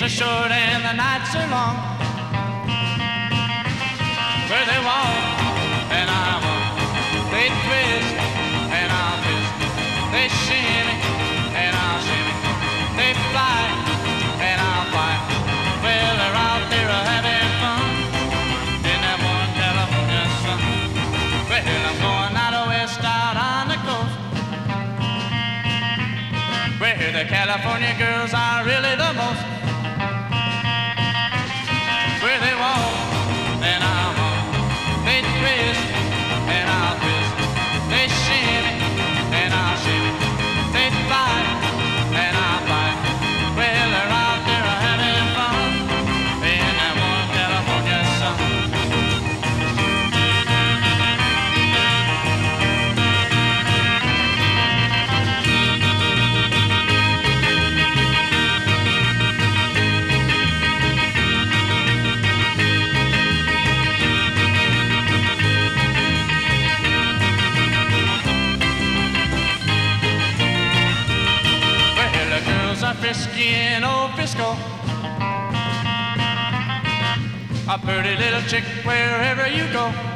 are short and the nights are long. Where they walk and I walk, they twist and I'll twist, they shimmy and I'll shimmy, they fly and I'll fly. Well, they're out there having fun in that one California sun. Well, I'm going out west, out on the coast, where the California girls are really the most. Where they walk and I walk, they twist and I'll twist, they shimmy and I'll shimmy, they fly and I'll fly. Well, they're out there having fun in that one California sun. Frisky in old Frisco, a pretty little chick wherever you go.